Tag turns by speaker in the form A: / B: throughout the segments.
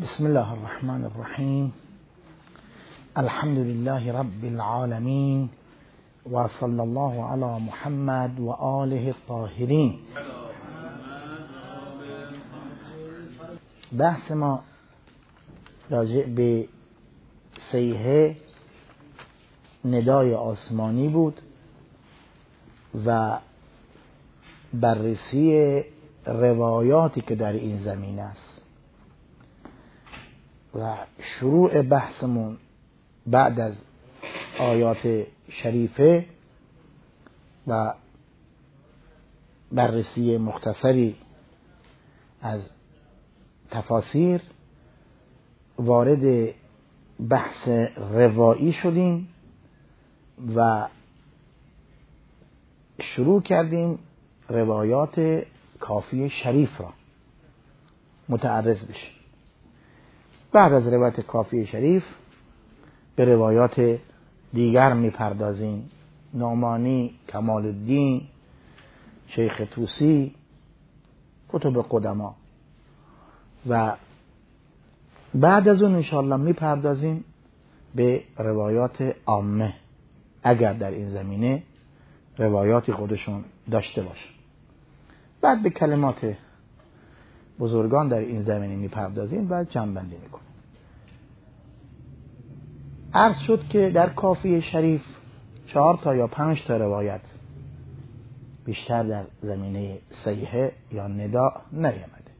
A: بسم الله الرحمن الرحیم. الحمد لله رب العالمین و صلی الله علی محمد و آله الطاهرین. بحث ما راجع به صیحه ندای آسمانی بود و بررسی روایاتی که در این زمینه است و شروع بحثمون بعد از آیات شریفه و بررسی مختصری از تفاسیر وارد بحث روایی شدیم و شروع کردیم روایات کافی شریف را متعرض بشیم. بعد از روایت کافی شریف به روایات دیگر میپردازیم. نعمانی، کمال الدین، شیخ طوسی، کتب قدما، و بعد از اون انشاءالله میپردازیم به روایات عامه اگر در این زمینه روایاتی خودشون داشته باشه. بعد به کلمات بزرگان در این زمینه میپردازیم و جمع‌بندی میکنیم. عرض شد که در کافی شریف 4 تا یا 5 تا روایت بیشتر در زمینه صیحه یا ندا نیامده.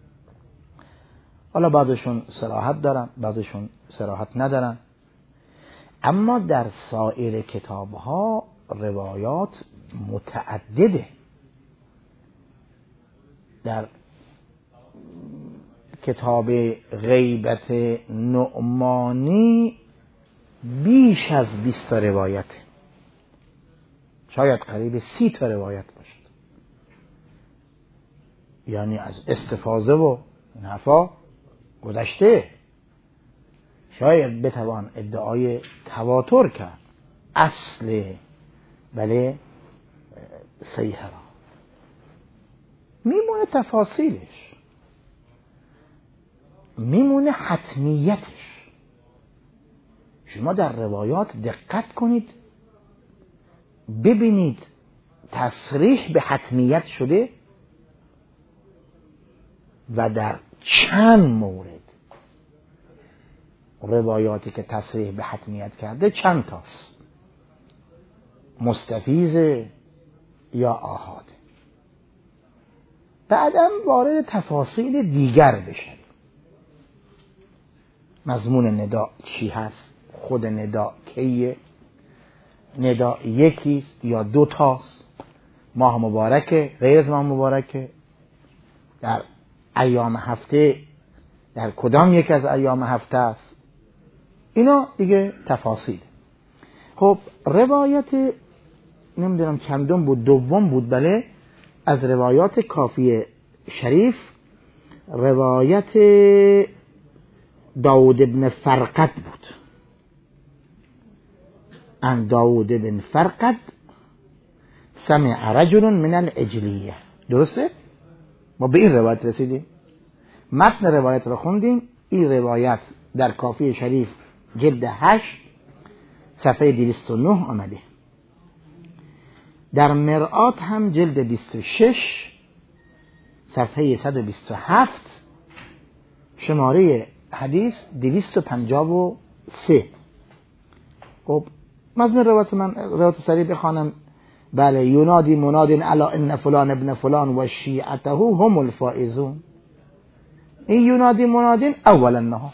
A: حالا بعضشون صراحت دارن، بعضشون صراحت ندارن، اما در سایر کتابها روایات متعدده. در کتاب غیبت نعمانی بیش از 20 تا روایت، شاید قریب 30 تا روایت باشد. یعنی از استفاضه و نفا گذشته. شاید بتوان ادعای تواتر کرد اصل صیحه را. میمونه تفاصیلش، میمونه حتمیتش. شما در روایات دقت کنید ببینید تصریح به حتمیت شده و در چند مورد. روایاتی که تصریح به حتمیت کرده چند تاست، مستفیض یا آحاده. بعدم وارد تفاصیل دیگر بشن. مضمون ندا چی هست، خود ندا کیه، ندا یکیست یا 2 تاست، ماه مبارکه، غیر از ماه مبارکه، در ایام هفته در کدام یک از ایام هفته است. اینا دیگه تفاصیل. خب روایت نمیدونم چندم بود، دوم بود، بله، از روایات کافی شریف روایت داود ابن فرقد بود. ان داود ابن فرقد سمع رجل من العجلیه. درسته؟ ما به این روایت رسیدیم. متن روایت رو خوندیم. این روایت در کافی شریف جلد 8 صفحه 209 آمده. در مرآت هم جلد 26 صفحه 127 شماره حدیث 253. خب مضمون روایت من روایت سریع بخوانم. بله، ینادی مناد علی ان فلان ابن فلان و شیعته هم الفائزون. این ینادی مناد اول النهار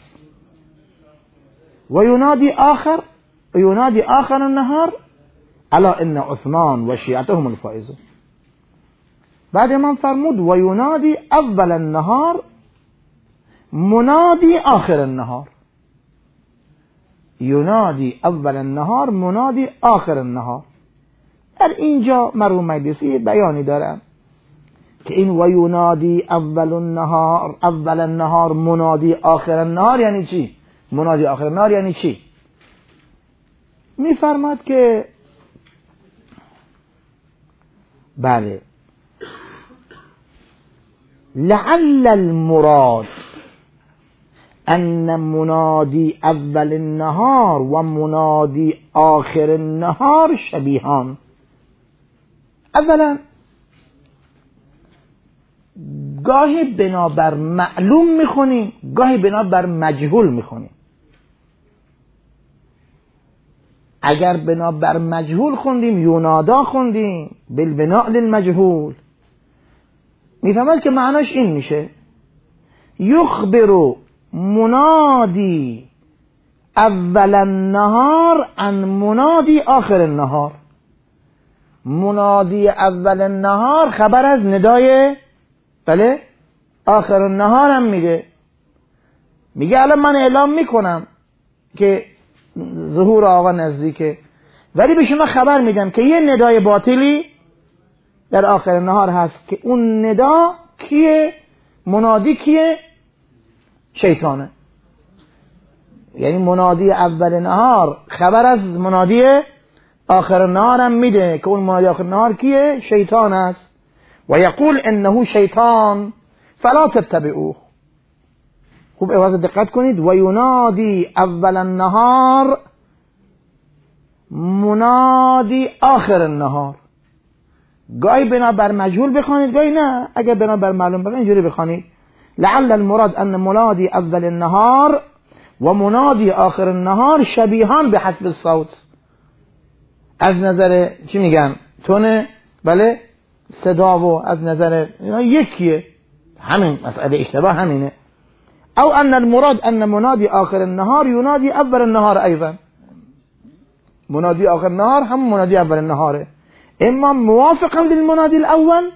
A: و ینادی آخر النهار علی ان عثمان و شیعته هم الفائزون. بعد من فرمود و ینادی اول النهار منادی آخر النهار. ینادی اول النهار منادی آخر النهار. در اینجا مرحوم مجلسی بیانی دارم که این و ینادی اول النهار منادی آخر النهار یعنی چی؟ منادی آخر النهار یعنی چی؟ میفرماد که بله لعل المراد ان منادی اول النهار و منادی آخر النهار شبیهان. اولا گاهی بنابر معلوم میخونیم، گاهی بنابر مجهول میخونیم. اگر بنابر مجهول خوندیم یونادا خوندیم بالبناء للمجهول، میفهمد که معناش این میشه یخبر منادی اول النهار عن منادی آخر النهار. منادی اول النهار خبر از ندای بله آخر النهار هم میگه الان من اعلام میکنم که ظهور آقا نزدیکه، ولی به شما خبر میدم که یه ندای باطلی در آخر النهار هست که اون ندا کیه؟ منادی کیه؟ شیطانه. یعنی منادی اول نهار خبر از منادی آخر النهار هم میده که اون منادی آخر النهار کیه؟ شیطان است. و یقول انه شیطان فلا تتبعوه. خوب اواز دقت کنید. و ینادی اول النهار منادی آخر النهار. گاهی بنا بر مجهول بخوانید، گاهی نه. اگر بنا بر معلوم بخوانید اینجوری بخوانید لعل المراد ان منادی اول النهار و منادی آخر النهار شبیهان به حسب الصوت. از نظر چی میگن؟ تونه بله صدا و از نظر یکیه. همین مسئله اشتباه همینه. او ان المراد ان منادی آخر النهار ینادی اول النهار ایضا. منادی آخر النهار هم منادی اول النهاره، اما موافقا للمنادی الاول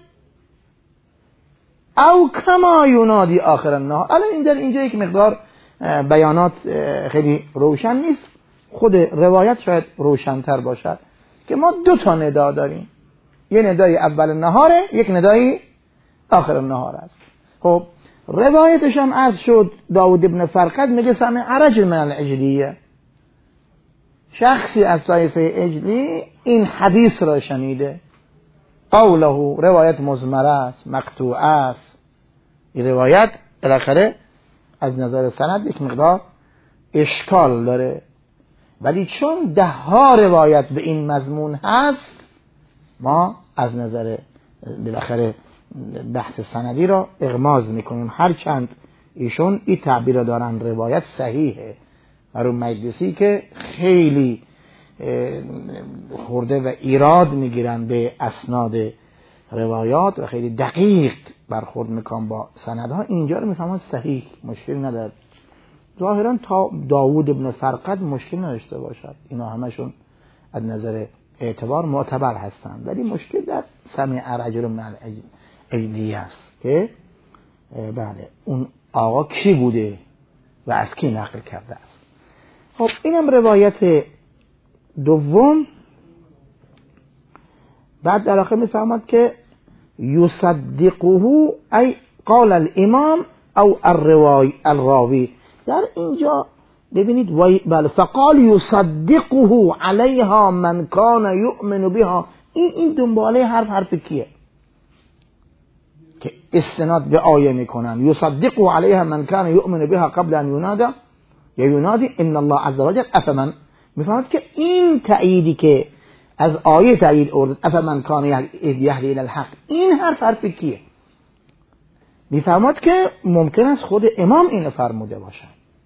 A: او کما ینادی آخر النهار. الان اینجا یک مقدار بیانات خیلی روشن نیست، خود روایت شاید روشن‌تر باشد که ما دو تا ندا داریم، یه ندای اول النهاره، یک ندای آخر النهار است. خب روایتش هم عرض شد داود ابن فرقد میگه سمع رجل من العجلیه، شخصی از طایفه عجلی این حدیث را شنیده. قوله روایت مزمره است، مقطوعه است. این روایت بالاخره از نظر سند یک مقدار اشکال داره، ولی چون 10 روایت به این مضمون هست ما از نظر بالاخره بحث سندی را اغماض میکنیم، هرچند ایشون این تعبیر را دارن روایت صحیحه. هارون مجلسی که خیلی خورده و ایراد میگیرن به اسناد روایات و خیلی دقیق برخورد میکنن با سندها، اینجا رو میفهمن صحیح، مشکلی نداره. ظاهرا تا داوود ابن فرقد مشکل نداشته باشد، اینا همشون از نظر اعتبار معتبر هستند، ولی مشکل در سمع رجل من العجلیه است که بله اون آقا کی بوده و از کی نقل کرده است. خب اینم روایت دوم. بعد در آخر میفهمد که یصدقه ای قال الامام او الراوی. در اینجا ببینید بله فقال یصدقه علیها من کان یؤمن بها. این دنباله حرف کیه که استناد به آیه میکنن؟ یصدقه علیها من کان یؤمن بها قبل ان ینادی ان الله عز وجل افمن. میفهمد که این تأییدی که از آیه تأیید آورد افمن کان یهدی الی الحق، این حرف کیه؟ میفهمد که ممکن است خود امام اینو فرموده باشه،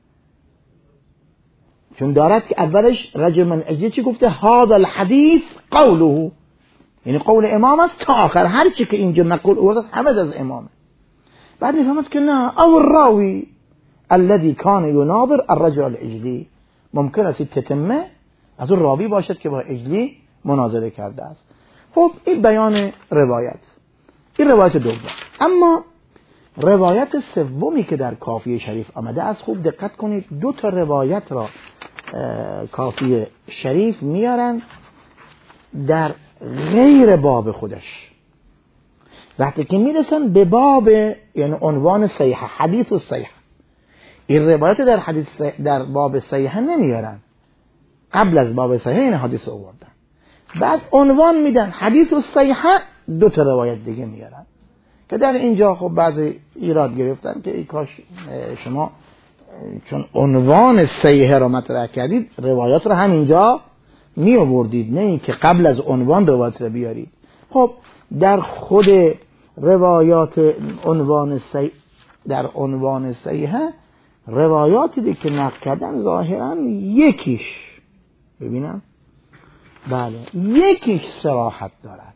A: چون دارد که اولش رجل من اجلی چی گفته؟ هذا الحدیث قوله، یعنی قول امام است تا آخر، هر چی که اینجا نقول آورد همه از امامه. بعد میفهمد که نه، او الراوی الذي كان يناظر الرجل الاجلی، ممکن است تتمه از اون راوی باشد که با اجلی مناظره کرده است. خب این بیان روایت، این روایت دوم. اما روایت سومی که در کافی شریف آمده است، خوب دقت کنید، 2 تا روایت را کافی شریف میارن در غیر باب خودش. وقتی که میرسن به باب یعنی عنوان صحیح، حدیث صحیح، این روایت در باب صحیح نمیارن، قبل از باب صحیح این حدیث آوردن، بعد عنوان میدن حدیث صحیح، 2 تا روایت دیگه میارن که در اینجا خب بعضی ایراد گرفتن که ای کاش شما چون عنوان صحیح رو مطرح کردید روایات رو همینجا می آوردید، نه اینکه قبل از عنوان روایات رو بیارید. خب در خود روایات در عنوان صحیح روایاتی که نقل کردن ظاهرا یکیش، ببینم، بله، یکیش صراحت دارد،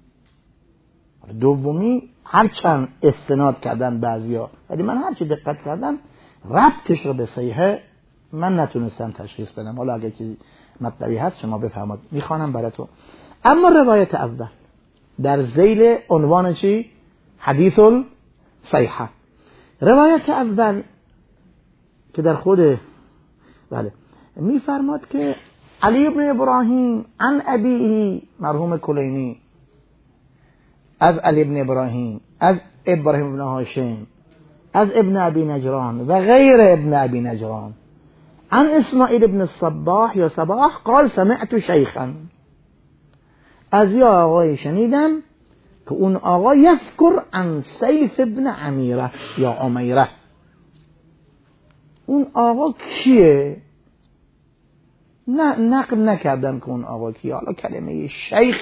A: دومی هرچند استناد کردن بعضیا، ولی من هرچی دقت کردم ربطش رو به صحیح من نتونستم تشخیص بدم. حالا اگه چیزی مطلبی هست شما بفرمایید، میخوانم براتون. اما روایت اول در ذیل عنوان چی؟ حدیث الصحیحه. روایت اول که در خود بله میفرماد که علی ابن ابراهیم عن ابیه مرحوم کلینی، از علی ابن ابراهیم، از ابراهیم ابن هاشم، از ابن ابی نجران و غیر ابن ابی نجران، عن اسماعیل ابن الصباح یا صباح قال سمعت شیخا، از یا آقای شنیدم که اون آقا یذکر عن سیف ابن عمیره یا عمیره. اون آقا کیه؟ نه نقل نکردم که اون آقا کیه. حالا کلمه شیخ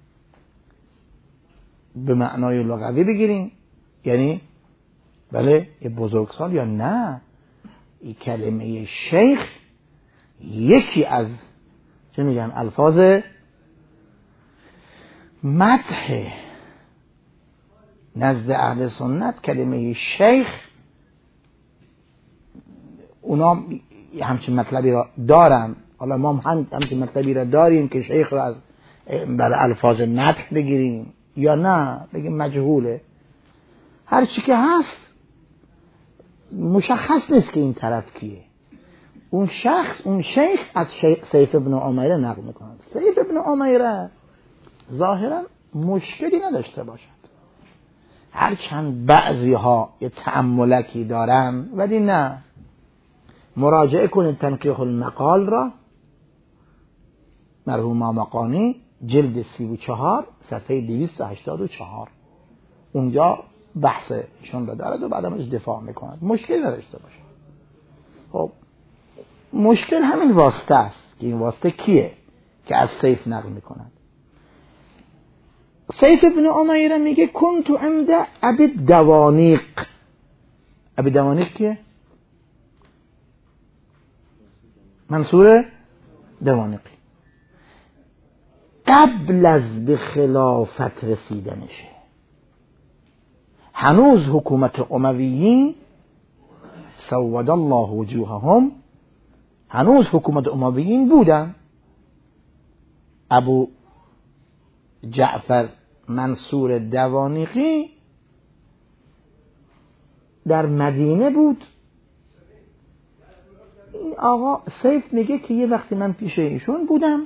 A: به معنای لغوی بگیریم، یعنی بله یه بزرگسال، یا نه این کلمه شیخ یکی از چه میگن الفاظ مدح نزد اهل سنت. کلمه شیخ اونا همچین مطلبی را دارن، حالا ما همچین مطلبی را داریم که شیخ را از برای الفاظ مدح بگیریم یا نه بگیم مجهوله. هر چی که هست مشخص نیست که این طرف کیه. اون شخص، اون شیخ از سیف ابن عمیره نقل میکنه. سیف ابن عمیره ظاهرا مشکلی نداشته باشد، هرچند بعضی ها یه تأملکی دارن، ولی نه. مراجعه کنید تنقیح المقال را، مرحوم مقانی، جلد 34 صفحه 284، اونجا بحث ایشون رو دارد و بعدم از دفاع میکند. مشکل نداشته باشه. خب مشکل همین واسطه است که این واسطه کیه که از سیف نقل میکند. سیف ابن عمیره میگه کنتو عند ابی دوانیق. ابی دوانیق کیه؟ منصور دوانیقی. قبل از به خلافت رسیدنشه، هنوز حکومت امویین سود الله وجوههم، هنوز حکومت امویین بودن. ابو جعفر منصور دوانیقی در مدینه بود. این آقا سیف میگه که یه وقتی من پیش ایشون بودم،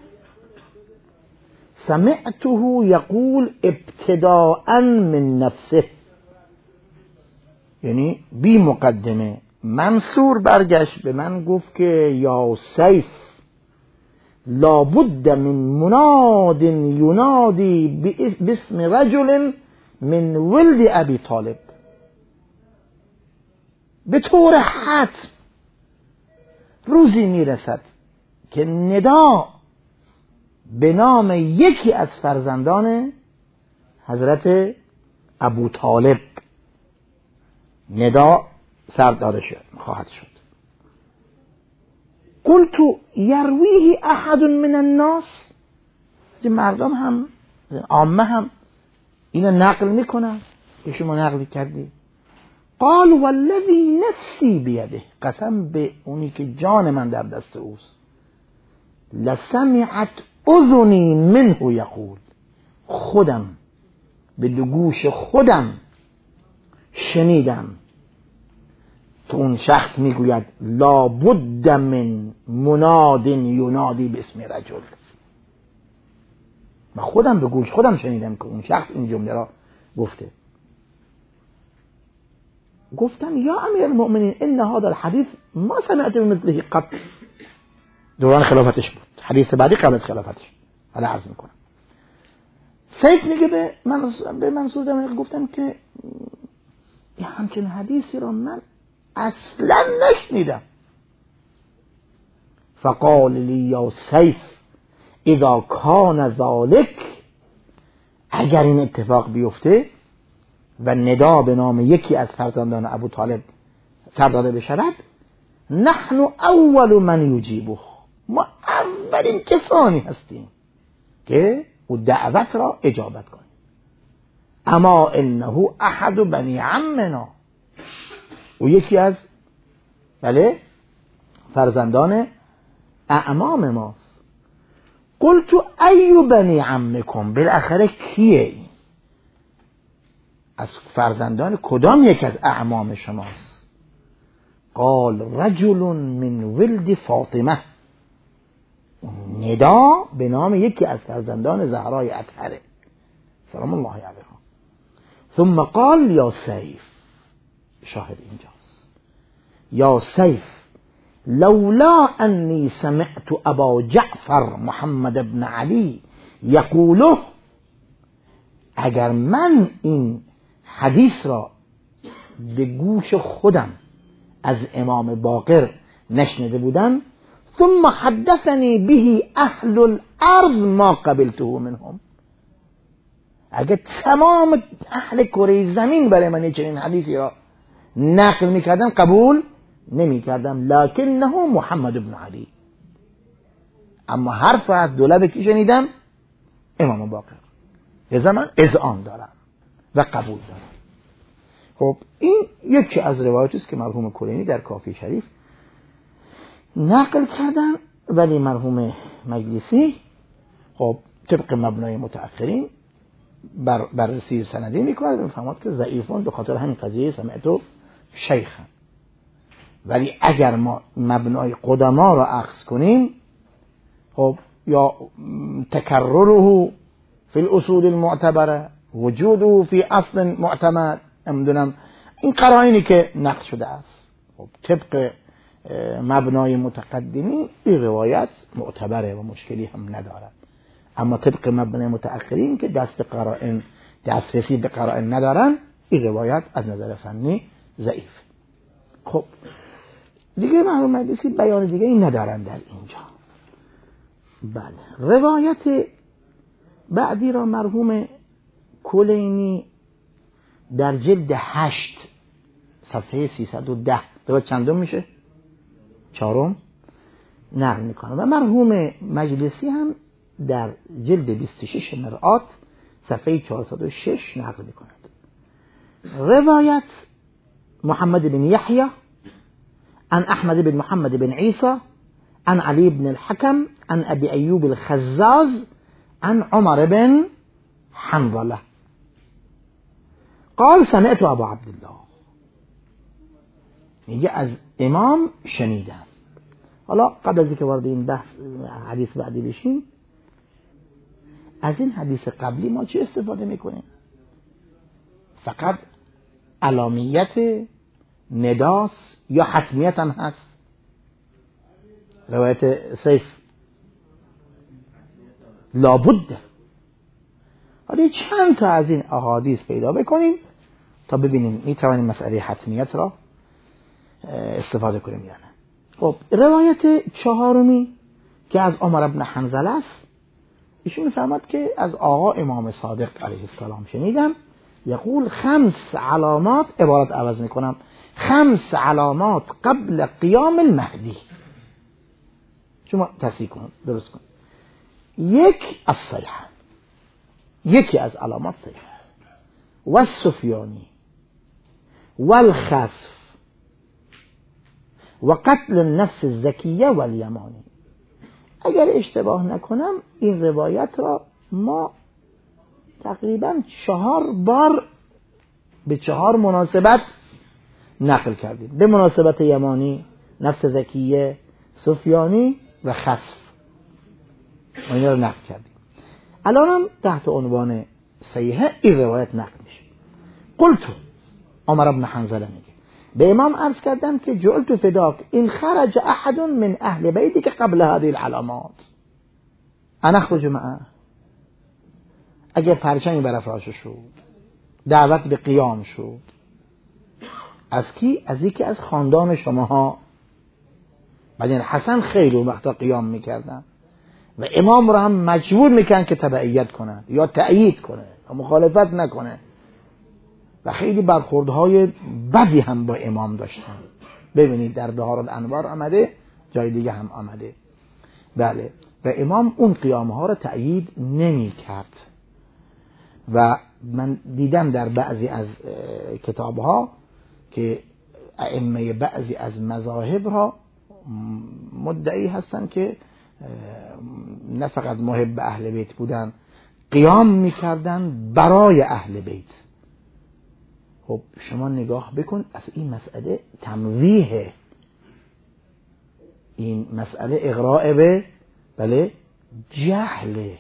A: سمعته یقول ابتداء من نفسه، یعنی بی مقدمه منصور برگشت به من گفت که یا سیف لابد من مناد ینادی باسم رجل من ولد ابی طالب، به طور حتم روزی میرسد که ندا به نام یکی از فرزندان حضرت ابو طالب ندا سردار خواهد شد. قلتو یرویه احد من الناس، مردم هم عامه هم اینو نقل میکنن که شما نقل کردی. قال والذی نفسی بیده، قسم به اونی که جان من در دست اوست، لسمعت اذنی منه یقول، خودم به گوش خودم شنیدم که اون شخص میگوید لابد من مناد ینادی باسم رجل. من خودم به گوش خودم شنیدم که اون شخص این جمله را گفته. گفتم یا امیر المؤمنین ان هذا الحديث ما سمعت بمثله قط. دوران خلافتش بود، حدیث بعدی قبل از خلافتش. حالا عرض میکنم. سیف میگه به منصور دمنق گفتم که همچین حدیثی رو من اصلا نشنیدم. فقال لی یا سیف اذا کان ذالک، اگر این اتفاق بیفته و ندا به نام یکی از فرزندان ابو طالب سر داده بشود، نحن اول من یجیبه، ما اولین کسانی هستیم که او دعوت را اجابت کنیم. اما انه احد بنی عمنا، او یکی از فرزندان اعمام ماست. قلت ای بنی عمکم، بالاخره کیه این؟ از فرزندان کدام یک از اعمام شماست؟ قال رجل من ولد فاطمه، ندا به نام یکی از فرزندان زهرای اطهره سلام الله علیها. ثم قال یا سیف، شاهد اینجاست، یا سیف لولا انی سمعت ابا جعفر محمد بن علی یقوله، اگر من این حدیث را به گوش خودم از امام باقر نشنیده بودم، ثم حدثني به اهل الارض ما قبلته منهم، اگر تمام اهل کره زمین برای من چنین حدیثی را نقل میکردن قبول نمیکردم، لکنه محمد بن علی، اما حرف از دولب کی شنیدم؟ امام باقر، لذا من اذعان دارم و قبول دارم. خب این یکی از روایاتی است که مرحوم کلینی در کافی شریف نقل کردن، ولی مرحوم مجلسی خب طبق مبنای متأخرین بررسی سندی میکنه، میفهمد که ضعیفون به خاطر همین قضیه سمعتو شیخا. ولی اگر ما مبنای قدما را اخذ کنیم، خب یا تکرره فی الاصول المعتبره، وجوده فی اصل معتمد، نمیدونم این قرائنی که نقل شده است، خب طبق مبنای متقدمین این روایت معتبره و مشکلی هم نداره. اما طبق مبنای متأخرین که دسترسی به قرائن ندارن، این روایت از نظر فنی ضعیف. خب دیگه مرحوم مجلسی بیان دیگه این ندارن در اینجا. بله، روایت بعدی را مرحوم کلینی در جلد 8 صفحه 310 روایت چندم میشه؟ 4 نقل میکنه و مرحوم مجلسی هم در جلد 26 مرآت صفحه 406 نقل میکند. روایت محمد بن یحیی عن احمد بن محمد بن عیسی عن علی بن الحكم عن ابي ایوب الخزاز عن عمر بن حنظله قال سمعت ابا عبدالله، میگه از امام شنیدم. حالا قبل از اینکه وارد این بحث حدیث بعدی بشیم، از این حدیث قبلی ما چه استفاده میکنیم؟ فقط علامیت نداس یا حتمیت هم هست؟ روایت سیف لابد. حالا چند تا از این احادیث پیدا بکنیم تا ببینیم میتوانیم مسئله حتمیت را استفاده کنیم یا نه. خب روایت 4 که از عمر بن حنظله است، ایشون میفرماد که از آقا امام صادق علیه السلام شنیدم یقول 5 علامات، عبارت عوض میکنم، 5 علامات قبل قیام المهدی. شما تصحیح کن، درست کن. 1 الصیحه، یکی از علامات صیحه، و السفیانی و الخسف و قتل النفس الزکیه و الیمانی. اگر اشتباه نکنم این روایت را ما تقریبا 4 بار به 4 مناسبت نقل کردیم، به مناسبت یمانی، نفس زکیه، سفیانی و خسف، ما این را نقل کردیم. الان هم تحت عنوان صحیحه این روایت نقل میشه. قلت، عمر بن حنظله میگه به امام عرض کردم که جعلت فداک این خرج احد من اهل بیتی که قبل هذه العلامات انا اخرج معه. اگر پرچمی برافراشته شد، دعوت به قیام شد، از کی؟ از یکی از خاندان شماها. بعد حسن خیلی وقتا قیام میکردن و امام رو هم مجبور میکنن که تبعیت کنن یا تأیید کنه و مخالفت نکنه و خیلی برخوردهای بدی هم با امام داشتن. ببینید در بهار الانوار آمده، جای دیگه هم آمده. بله. و امام اون قیامها رو تأیید نمی کرد و من دیدم در بعضی از کتابها که ائمه بعضی از مذاهب را مدعی هستن که نه فقط محب اهل بیت بودن، قیام میکردن برای اهل بیت. خب شما نگاه بکن، از این مسئله تمویه، این مسئله اغراء به بله جهله.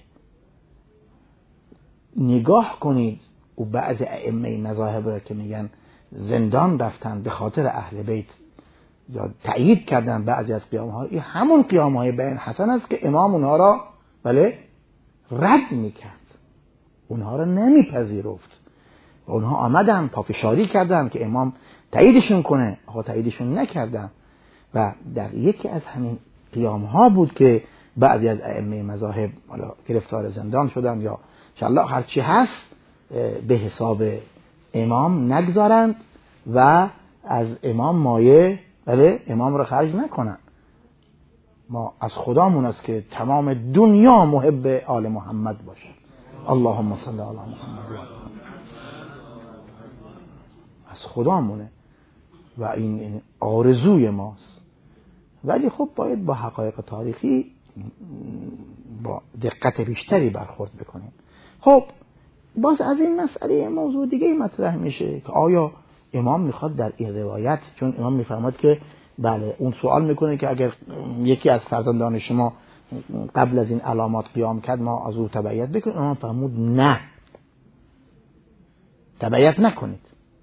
A: نگاه کنید و بعض ائمه مذاهب را که میگن زندان رفتن به خاطر اهل بیت یا تأیید کردن بعضی از قیام‌ها، این همون قیام‌های بیان حسن است که امام اونها را بله رد میکرد، اونها را نمیپذیرفت و اونها آمدن پافشاری کردن که امام تأییدشون کنه، آقا تأییدشون نکردن. و در یکی از همین قیام‌ها بود که بعضی از ائمه مذاهب گرفتار زندان شدن یا انشاءالله هرچی هست به حساب امام نگذارند و از امام مایه بله امام را خرج نکنن. ما از خدامون است که تمام دنیا محب آل محمد باشه. اللهم صل علی محمد. از خدامونه و این آرزوی ماست، ولی خب باید با حقایق تاریخی با دقت بیشتری برخورد بکنیم. خب باز از این مسئله موضوع دیگه مطرح میشه که آیا امام میخواد در این روایت، چون امام میفرماد که بله اون سوال میکنه که اگر یکی از فرزندان شما قبل از این علامات قیام کرد ما از او تبعیت بکنیم، امام فرمود نه، تبعیت نکنید.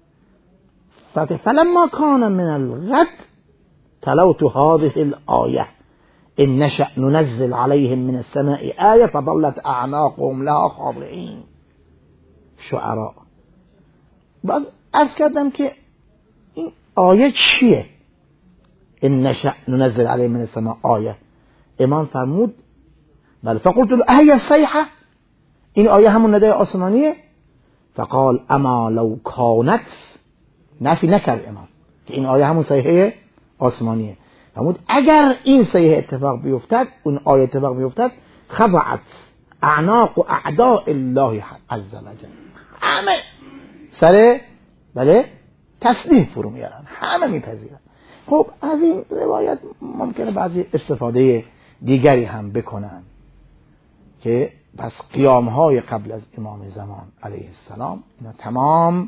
A: فلما کان من الغد تلوت هذه الآیه ان نشأ ننزل عليهم من السماء آیه فظلت اعناقهم لها خاضعین. شعراء. باز عرض کردم که این آیه چیه؟ ان نشأ ننزل عليهم من السماء آیه. امام فرمود بله فقلت له اهي الصيحه، این آیه همون ندای آسمانیه؟ فقال اما لو كانت، نفی نکرد امام که این آیه همون صیحه آسمانیه. فرمود اگر این صیحه اتفاق بیفتد، اون آیه اتفاق بیفتد، خضعت اعناق و اعداء الله عز وجل، همه سر بله تسلیم فرو میارن، همه میپذیرن. خب از این روایت ممکنه بعضی استفاده دیگری هم بکنن که پس قیام‌های قبل از امام زمان علیه السلام اینا تمام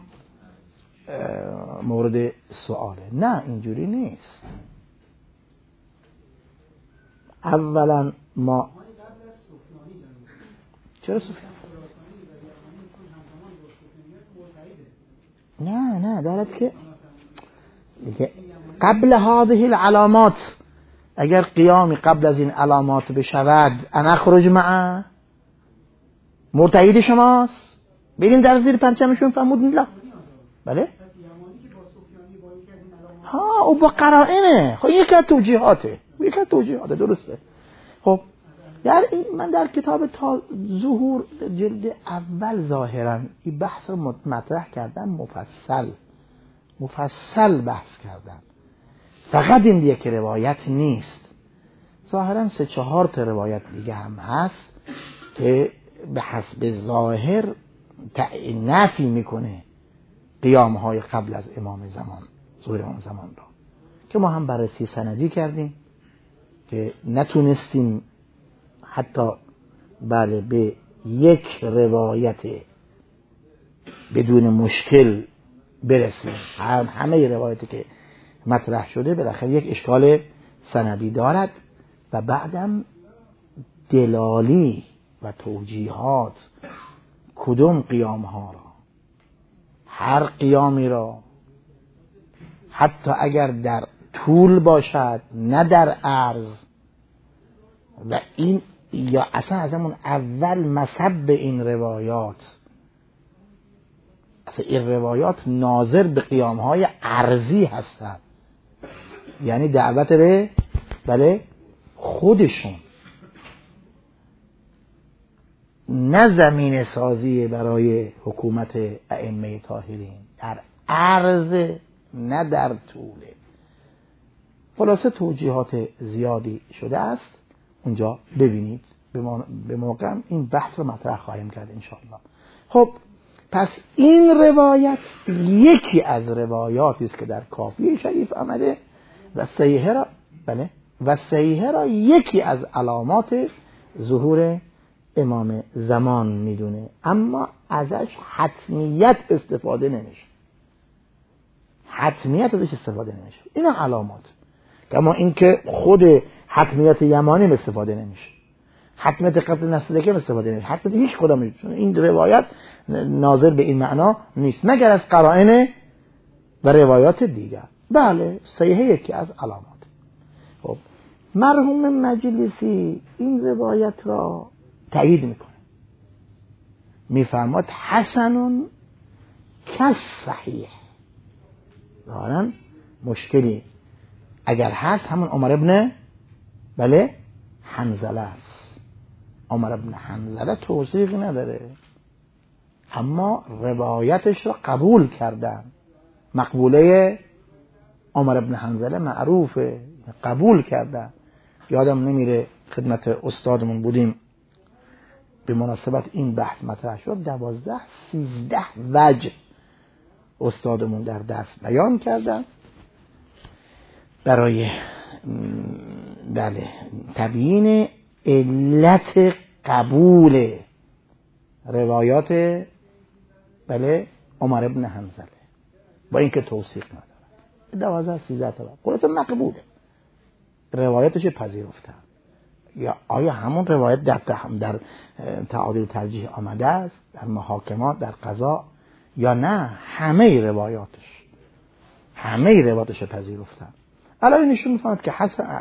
A: مورد سواله. نه اینجوری نیست. اولا ما چرا سفیان؟ نه دارد که قبل هذه العلامات، اگر قیامی قبل از این علامات بشود انا خرج معه، مرتعید شماست. بریم در زیر پرچمشون فرمودن لا بله ها او با قرائنه. خب یک از توجیهاته درسته. خب من در کتاب ظهور جلد اول ظاهرا این بحث رو مطرح کردم، مفصل بحث کردم. فقط این یک روایت نیست، ظاهرا 3-4 تا روایت دیگه هم هست که به حسب ظاهر نفی میکنه قیام های قبل از امام زمان، ظهور امام زمان را، که ما هم بررسی سندی کردیم که نتونستیم حتی بله به یک روایت بدون مشکل برسیم. همه روایتی که مطرح شده بالاخره یک اشکال سندی دارد و بعدم دلالی و توجیهات کدوم قیام ها را، هر قیامی را، حتی اگر در طول باشد نه در عرض، و این یا اصلا از همون اول مصب این روایات، از بحث این روایات ناظر به قیامهای ارضی هستند، یعنی دعوت به بله خودشون، نه زمین سازی برای حکومت ائمه طاهرین، در عرض نه در طوله. خلاصه توجیهات زیادی شده است، اونجا ببینید. به موقع این بحث رو مطرح خواهیم کرد انشاءالله. خب پس این روایت یکی از روایاتی است که در کافی شریف آمده و صحیحه را بله و صحیحه را یکی از علامات ظهور امام زمان میدونه، اما ازش حتمیت استفاده نمیشه. حتمیت ازش استفاده نمیشه. این علامات، اما اینکه خود حتمیت یمانی استفاده نمیشه، حتمیت قتل نسلکه استفاده نمیشه، حتمیت هیچ کدام نمیشه. این روایت ناظر به این معنا نیست مگر از قرائن و روایات دیگر. بله صحیحه یکی از علامات. خب مرحوم مجلسی این روایت را تایید میکنه، میفرماد حسن کس صحیح. دارن مشکلی اگر هست همون عمر ابن بله حنظله است. عمر ابن حنظله توثیق نداره، اما روایتش را قبول کردن. مقبوله عمر ابن حنظله معروفه، قبول کردن. یادم نمیره خدمت استادمون بودیم به مناسبت این بحث مطرح شد، 12-13 وجه استادمون در درس بیان کردن برای بله تبیین علت قبول روایات بله عمر ابن حنظله، با اینکه توثیق ندارد. 12-13 تا خلاصه مقبوله، روایتش پذیرفتن. یا آیا همون روایت در تعادل و ترجیح آمده است در محاکمات در قضا، یا نه همه روایتش پذیرفتن. الان نشون می‌فهمد که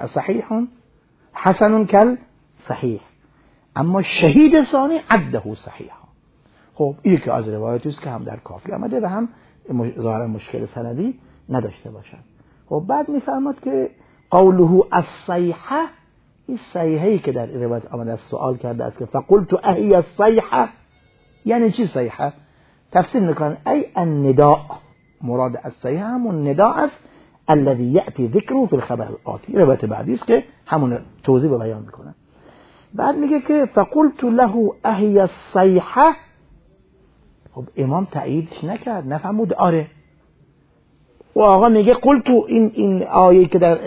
A: حسن کل صحیح، اما شهید ثانی عده صحیح. خب این که از روایتی است که هم در کافی آمده و هم ظاهرا مشکل سندی نداشته باشد. خب بعد می‌فرماد که قوله الصیحه، این صیحه‌ای که در روایت آمده است سوال کرده است که فقلت اهی الصیحه، یعنی چی صیحه؟ تفسیر میکنن ای النداء، مراد از صیحه همون نداء است الذي یأتی ذکره فی الخبر الآتی. روایت بعدی است که همون توضیح و بیان میکنه. بعد میگه که فقلت له اهی الصیحه. خب امام تاییدش نکرد، نفهمود آره. و آقا میگه قلت این آیه که در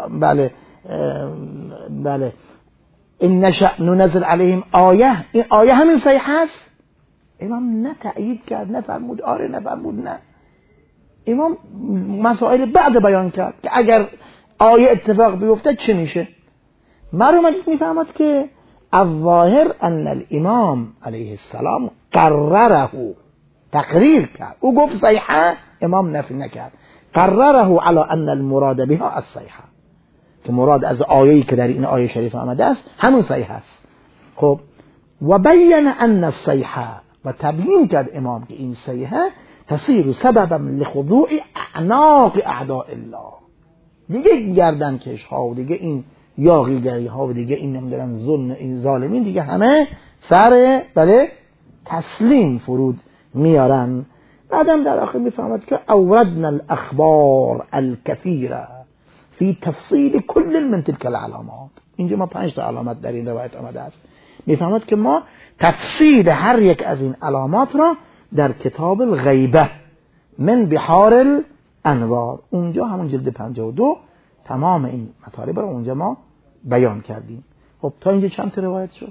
A: بله ان نشأ ننزل علیهم آیه، این آیه همین صحیح است. امام نه تأیید کرد، نفرمود آره، نفرمود نه. امام مسائل بعد بیان کرد که اگر آیه اتفاق بیفته چه میشه. مرحوم مجلس میفهمد که الظاهر ان الامام علیه السلام قرره، تقریر کرد. او گفت صحیحه، امام نفی نکرد. قرره علی ان المراد بها الصحیحه، که مراد از آیه‌ای که در این آیه شریف آمده است همون صحیح است. خب و بیان ان الصحیحه، و تبیین کرد امام که این صحیحه تصیر سببا لخضوع اعناق اعداء الله. دیگه گردنکش ها و دیگه این یاغیگری ها و دیگه این نمیدونم ظلم این ظالمین دیگه همه سر بله تسلیم فرود میارن. بعدم در آخر میفهمد که اوردنا الاخبار الكثيره فی تفصیل کل من تلك العلامات. اینجا ما 5 تا علامت در این روایت آمده است. میفهمد که ما تفصیل هر یک از این علامات را در کتاب الغیبه من بحار الانوار، اونجا همون جلد 52 تمام این مطالب را اونجا ما بیان کردیم. خب تا اینجا چند تا روایت شد؟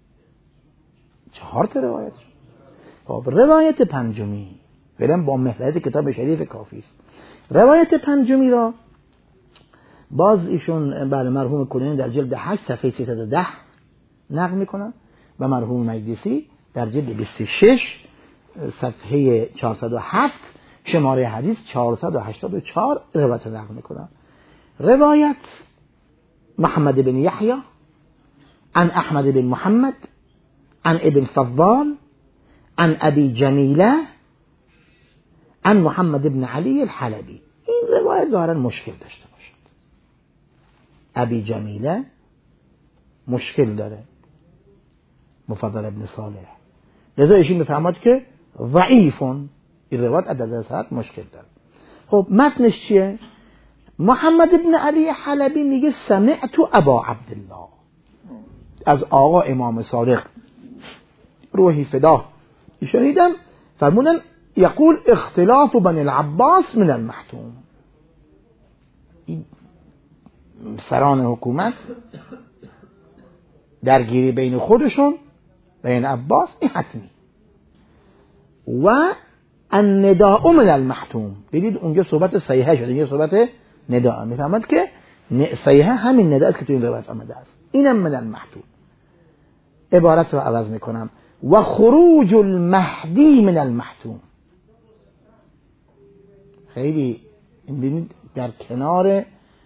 A: 4 تا روایت شد. خب روایت پنجمی فعلا با محرز کتاب شریف کافی است. روایت پنجمی را باز ایشون بله مرحوم کنونی در جلد 8 صفحه 310 نقل میکنن و مرحوم مجلسی در جلد 26 صفحه 407 شماره حدیث 484 روایت نقل میکنن. روایت محمد بن یحیی عن احمد بن محمد عن ابن فضال عن ابي جمیله عن محمد بن علی الحلبی. این روایت ظاهرا مشکل داشته باشد. ابی جمیله مشکل داره، مفضل ابن صالح، لذا ایشون میفهمد که ضعیفون، این روایت عدد صحت مشکل داره. خب متنش چیه؟ محمد بن علی حلبی میگه سمعت ابا عبدالله، از آقا امام صادق روحی فدا شنیدم، فرمودن یقول اختلاف بنی العباس من المحتوم. سران حکومت درگیری بین خودشون، بین عباس، این حتمی. و النداء من المحتوم، دیدید اونجا صحبت صحیحه شده، اینجا صحبت نداء. میفهمد که صحیحه همین نداء که تو این روایت آمده است، اینم من المحتوم. عبارت رو عوض میکنم، و خروج المهدی من المحتوم. خیلی ببینید در کنار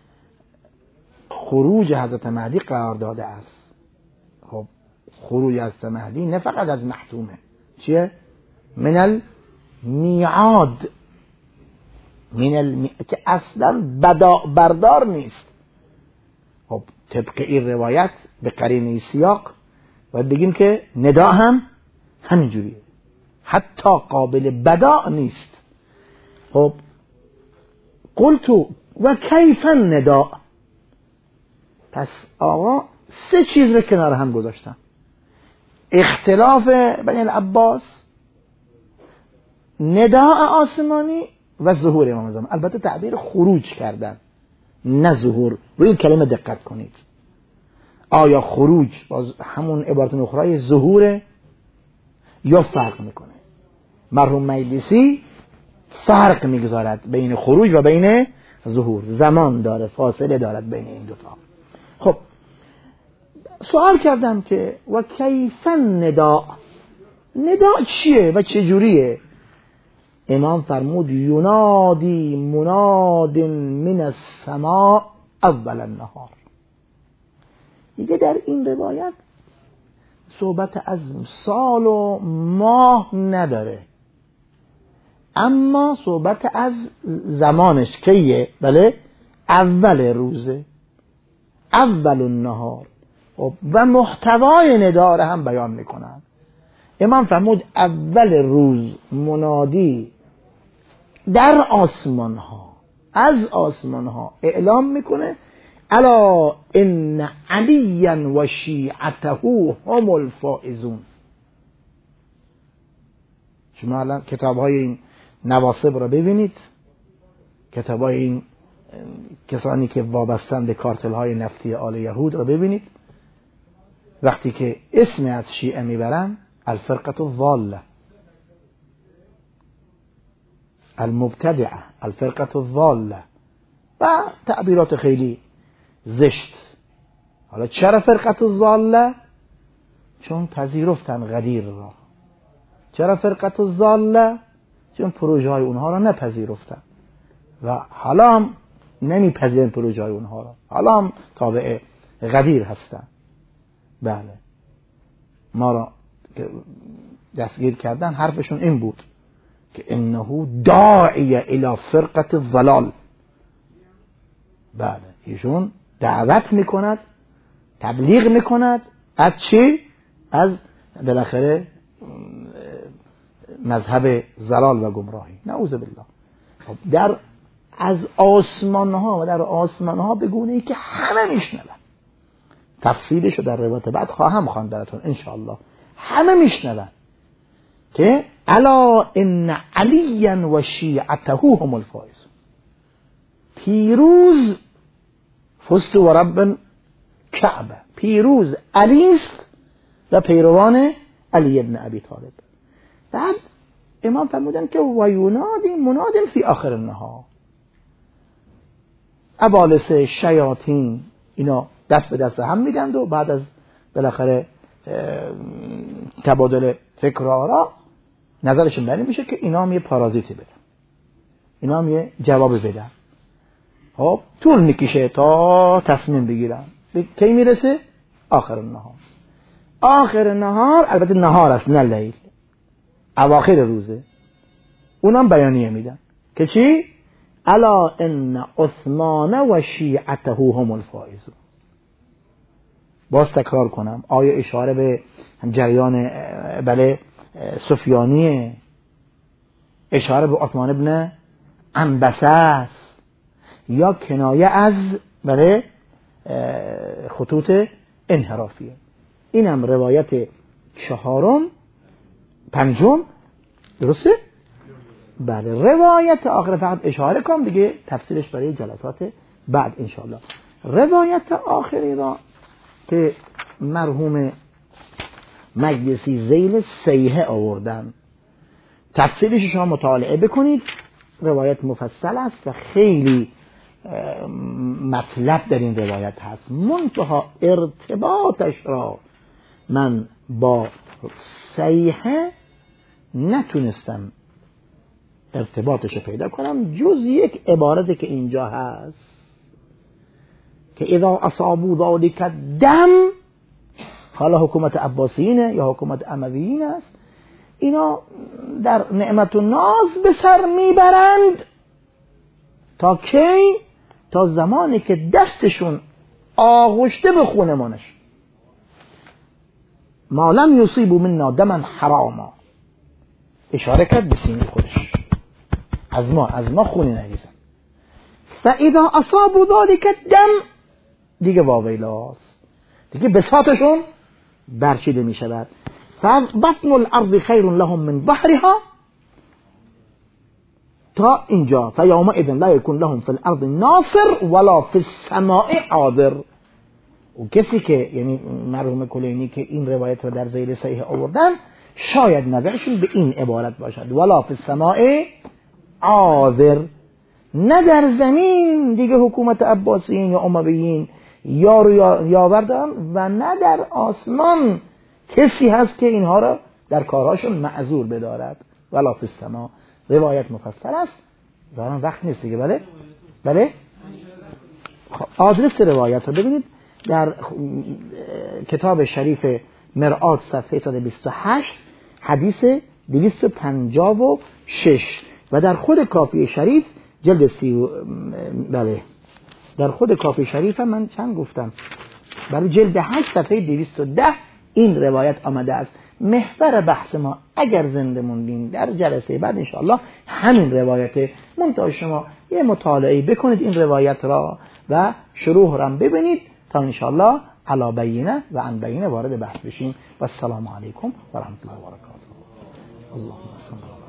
A: خروج حضرت مهدی قرار داده است. خب خروج حضرت مهدی نه فقط از محتومه، چیه؟ من المیعاد، که اصلا بردار نیست. خب طبق این روایت به قرینه سیاق باید بگیم که نداء هم همینجوریه، حتی قابل بداع نیست. خب قلتو و کیف النداء، پس آقا سه چیز رو کنار هم گذاشتن: اختلاف بین العباس، نداء آسمانی و ظهور امام زمان. البته تعبیر خروج کردن نه ظهور، روی این کلمه دقت کنید. آیا خروج باز همون عبارت اخرای ظهوره یا فرق میکنه؟ مرحوم مجلسی فرق میگذارد بین خروج و بین ظهور، زمان داره، فاصله دارد بین این دوتا. خب سوال کردم که و کیف النداء، نداء چیه و چه جوریه؟ امام فرمود ینادی مناد من السماء اول النهار. دیگه در این روایت صحبت از سال و ماه نداره، اما صحبت از زمانش کیه؟ بله، اول روزه، اول النهار. و محتوای نداره هم بیان میکنن. امام فرمود اول روز منادی در آسمان ها، از آسمان ها اعلام میکنه الا ان علیا و شیعته هم الفائزون. شما الان کتاب های این نواصب را ببینید، کتاب های این کسانی که وابستن به کارتل های نفتی آل یهود را ببینید. وقتی که اسم از شیعه میبرن، الفرقه الضاله، المبتدعه، الفرقه الضاله و تعبیرات خیلی زشت. حالا چرا فرقه الضاله؟ چون پذیرفتن غدیر را. چرا فرقه الضاله؟ چون پروژه های اونها را نپذیرفتن و حالا هم نمیپذیرن پروژه های اونها را، حالا هم تابع غدیر هستن. بله، ما را دستگیر کردن، حرفشون این بود که انه داعی الی فرقه الضلال. بله، ایشون دعوت میکند، تبلیغ میکند از چی؟ از بالاخره مذهب ضلال و گمراهی، نعوذ بالله. خب در از آسمان ها و در آسمان ها بگونه ای که همه میشنون. تفصیلش رو در روایت بعد خواهم خواند براتون ان شاء الله. همه میشنون که الا ان علیا و شیعته هم الفائزون. پیروز فزت و رب کعبه، پیروز علی است و پیروان علی ابن ابی طالب. بعد امام فرمودن که و ینادی مناد فی آخر النهار. ابالس شیاطین اینا دست به دست هم میدند و بعد از بالاخره تبادل فکر و آرا نظرشون بر این میشه که اینا هم یه پارازیتی بدن، اینا هم یه جواب بدن. خب طول میکشه تا تصمیم بگیرن. به کی میرسه؟ آخر النهار. آخر النهار البته نهار است نه لیل، اواخر روزه. اونم بیانیه میدن که چی؟ الا ان عثمان و شیعته هم الفائزون. باز تکرار کنم، آیا اشاره به جریان سفیانیه؟ اشاره به عثمان ابن عنبسه است یا کنایه از خطوط انحرافیه؟ اینم روایت پنجم، درسته؟ بله. روایت آخر فقط اشاره کنم دیگه، تفسیرش برای جلسات بعد انشاءالله. روایت آخری را که مرحوم مجلسی ذیل سیحه آوردن، تفسیرش شما مطالعه بکنید، روایت مفصل است و خیلی مطلب در این روایت هست، منتها ارتباطش را من با سیحه نتونستم ارتباطش پیدا کنم، جز یک عبارتی که اینجا هست که اذا اصابوا ذلك دم، حالا حکومت عباسیینه یا حکومت امویین است، اینا در نعمت و ناز به سر میبرند تا کی؟ تا زمانی که دستشون آغشته به خونمانش. ما لم یصیبوا منا دما حراما، اشاره کرد به سینه خودش، از ما خونی نریزن. فاذا اصابوا ذلك دم، دیگه واویلاست، دیگه بساطشون برچیده می شود. فبطن الارض خیر لهم من ظهرها، تا اینجا. فیومئذ لا یکون لهم فی الارض ناصر ولا فی السماء عاذر. و کسی که یعنی مرحوم کلینی که این روایت رو در ذیل صحیح آوردن، شاید نظرشون به این عبارت باشد ولا فی السماء عاذر، نه در زمین دیگه حکومت عباسیین یا امویین یاوردن و نه در آسمان کسی هست که اینها را در کارهاشون معذور بدارد. ولا فی السماء. روایت مفصل است، دارم وقت نیست دیگه. بله آدرس روایت رو ببینید در کتاب شریف مرآت صفحه 128 حدیث 256 و در خود کافی شریف جلد بله در خود کافی شریف هم من چند گفتم، برای جلد 8 صفحه 210 این روایت آمده است. محور بحث ما اگر زنده موندین در جلسه بعد انشاءالله همین روایته، منتها شما یه مطالعه بکنید این روایت را و شروح را ببینید تا انشاءالله علی بینه و عن بینه وارد بحث بشیم. و السلام علیکم و رحمت الله و برکاته. اللهم صل